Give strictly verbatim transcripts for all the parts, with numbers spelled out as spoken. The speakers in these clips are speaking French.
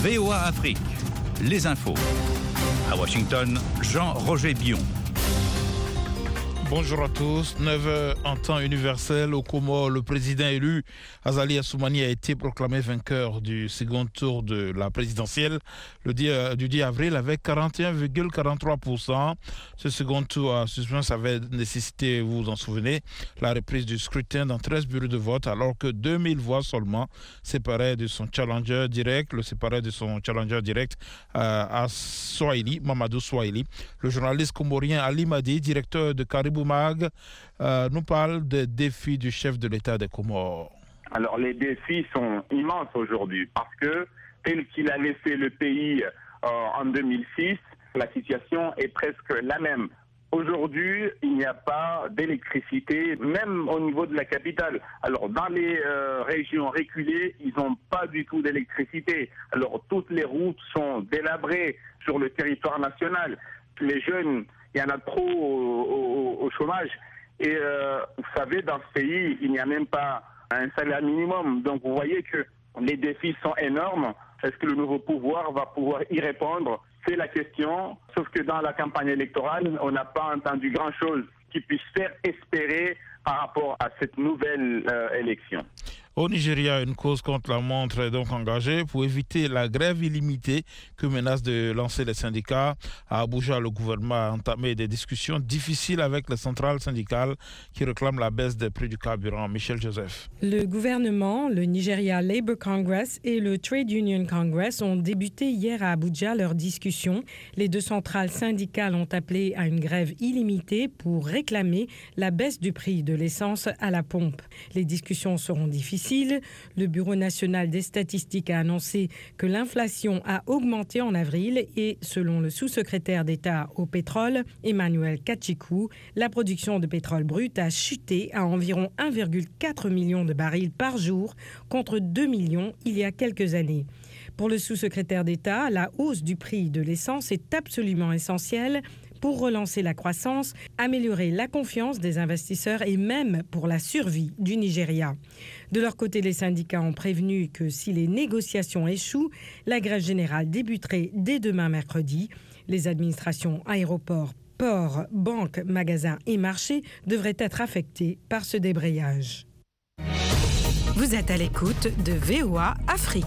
V O A Afrique, les infos. À Washington, Jean-Roger Bion. Bonjour à tous. neuf heures en temps universel au Comores, le président élu Azali Assoumani a été proclamé vainqueur du second tour de la présidentielle le dix, du dix avril avec quarante et un virgule quarante-trois pour cent. Ce second tour à suspense avait nécessité, vous vous en souvenez, la reprise du scrutin dans treize bureaux de vote alors que deux mille voix seulement séparaient de son challenger direct, le séparaient de son challenger direct euh, à Swahili, Mamadou Swahili. Le journaliste comorien Ali Madi, directeur de Caribou Mag, euh, nous parle des défis du chef de l'État des Comores. Alors les défis sont immenses aujourd'hui parce que tel qu'il a laissé le pays euh, en deux mille six, la situation est presque la même. Aujourd'hui, il n'y a pas d'électricité, même au niveau de la capitale. Alors, dans les euh, régions reculées, ils n'ont pas du tout d'électricité. Alors, toutes les routes sont délabrées sur le territoire national. Les jeunes, il y en a trop au, au, au chômage. Et euh, vous savez, dans ce pays, il n'y a même pas un salaire minimum. Donc, vous voyez que les défis sont énormes. Est-ce que le nouveau pouvoir va pouvoir y répondre ? C'est la question, sauf que dans la campagne électorale, on n'a pas entendu grand-chose qui puisse faire espérer par rapport à cette nouvelle euh, élection. Au Nigeria, une cause contre la montre est donc engagée pour éviter la grève illimitée que menacent de lancer les syndicats. À Abuja, le gouvernement a entamé des discussions difficiles avec les centrales syndicales qui réclament la baisse des prix du carburant. Michel Joseph. Le gouvernement, le Nigeria Labour Congress et le Trade Union Congress ont débuté hier à Abuja leurs discussions. Les deux centrales syndicales ont appelé à une grève illimitée pour réclamer la baisse du prix de l'essence à la pompe. Les discussions seront difficiles. Le Bureau national des statistiques a annoncé que l'inflation a augmenté en avril et, selon le sous-secrétaire d'État au pétrole, Emmanuel Kachikou, la production de pétrole brut a chuté à environ un virgule quatre million de barils par jour contre deux millions il y a quelques années. Pour le sous-secrétaire d'État, la hausse du prix de l'essence est absolument essentielle pour relancer la croissance, améliorer la confiance des investisseurs et même pour la survie du Nigeria. De leur côté, les syndicats ont prévenu que si les négociations échouent, la grève générale débuterait dès demain mercredi. Les administrations aéroports, ports, banques, magasins et marchés devraient être affectées par ce débrayage. Vous êtes à l'écoute de V O A Afrique.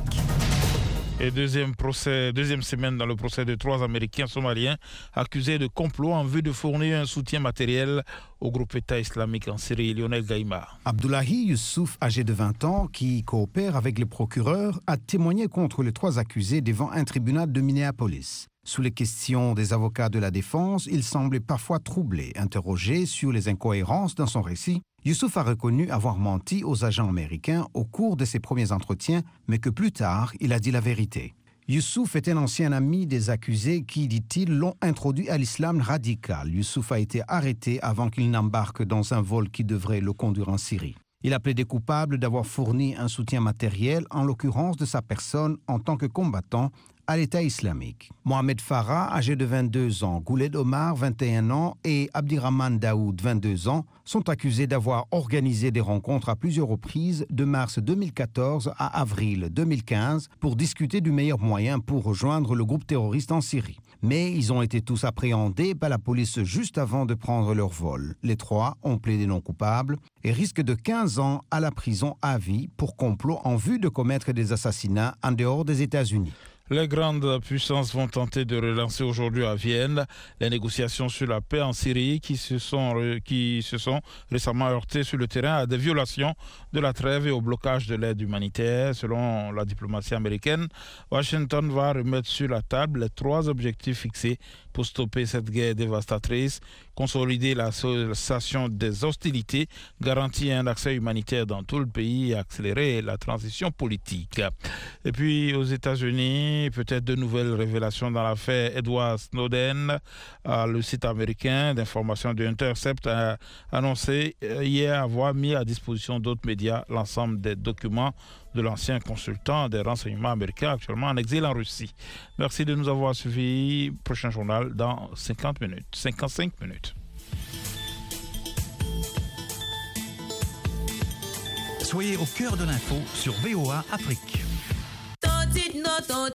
Et deuxième procès, deuxième semaine dans le procès de trois Américains somaliens accusés de complot en vue de fournir un soutien matériel au groupe État islamique en Syrie. Lionel Gaïma. Abdullahi Youssouf, âgé de vingt ans, qui coopère avec les procureurs, a témoigné contre les trois accusés devant un tribunal de Minneapolis. Sous les questions des avocats de la défense, il semblait parfois troublé. Interrogé sur les incohérences dans son récit, Youssouf a reconnu avoir menti aux agents américains au cours de ses premiers entretiens, mais que plus tard, il a dit la vérité. Youssouf est un ancien ami des accusés qui, dit-il, l'ont introduit à l'islam radical. Youssouf a été arrêté avant qu'il n'embarque dans un vol qui devrait le conduire en Syrie. Il a plaidé coupable d'avoir fourni un soutien matériel, en l'occurrence de sa personne en tant que combattant, à l'État islamique. Mohamed Farah, âgé de vingt-deux ans, Gouled Omar, vingt et un ans, et Abdirahman Daoud, vingt-deux ans, sont accusés d'avoir organisé des rencontres à plusieurs reprises de mars deux mille quatorze à avril deux mille quinze pour discuter du meilleur moyen pour rejoindre le groupe terroriste en Syrie. Mais ils ont été tous appréhendés par la police juste avant de prendre leur vol. Les trois ont plaidé non coupables et risquent de quinze ans à la prison à vie pour complot en vue de commettre des assassinats en dehors des États-Unis. Les grandes puissances vont tenter de relancer aujourd'hui à Vienne les négociations sur la paix en Syrie qui se sont, qui se sont récemment heurtées sur le terrain à des violations de la trêve et au blocage de l'aide humanitaire. Selon la diplomatie américaine, Washington va remettre sur la table les trois objectifs fixés pour stopper cette guerre dévastatrice, consolider la cessation des hostilités, garantir un accès humanitaire dans tout le pays et accélérer la transition politique. Et puis aux États-Unis, peut-être de nouvelles révélations dans l'affaire Edward Snowden. Euh, le site américain d'information de Intercept a annoncé hier avoir mis à disposition d'autres médias l'ensemble des documents de l'ancien consultant des renseignements américains actuellement en exil en Russie. Merci de nous avoir suivis. Prochain journal dans cinquante minutes, cinquante-cinq minutes. Soyez au cœur de l'info sur V O A Afrique.